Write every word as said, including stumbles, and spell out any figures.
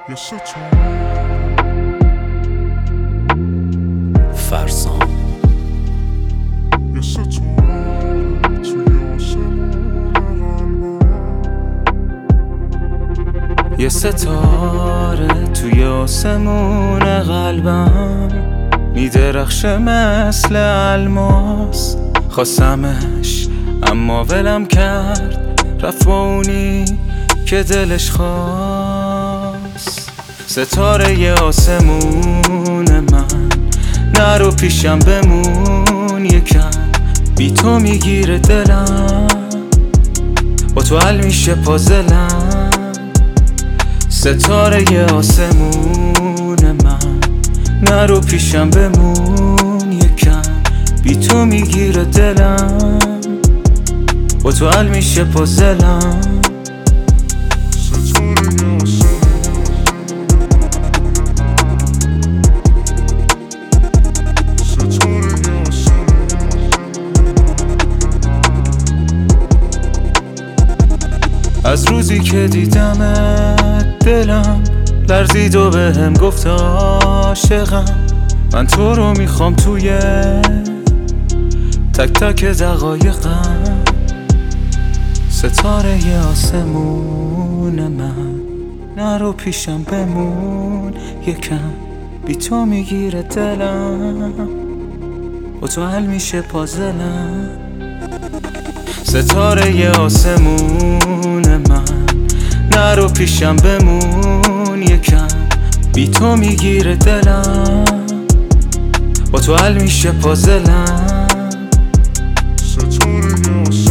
یه ستاره فرسان یه ستاره توی آسمون قلبم یه ستاره توی آسمون قلبم میدرخشه مثل الماس. خواستمش اما ولم کرد، رفت با اونی که دلش خواست. ستاره ی آسمون من، نرو پیشم بمون یکم، بی تو میگیره دلم، با تو حل میشه پازلم. ستاره ی آسمون من، نرو پیشم بمون یکم، بی تو میگیره دلم، با تو حل میشه پازلم. ستاره یه آسمون ستاره یه آسمون از روزی که دیدمت دلم لرزید و بهم گفت عاشقم. من تو رو میخوام توی تک تک دقایقم. ستاره ی آسمون من، نرو پیشم بمون یکم، بی تو میگیره دلم، با تو حل میشه پازلم. ستاره ی آسمون من، نرو پیشم بمون یکم، بی تو میگیره دلم، با تو حل میشه پازلم. ستاره یه آسمون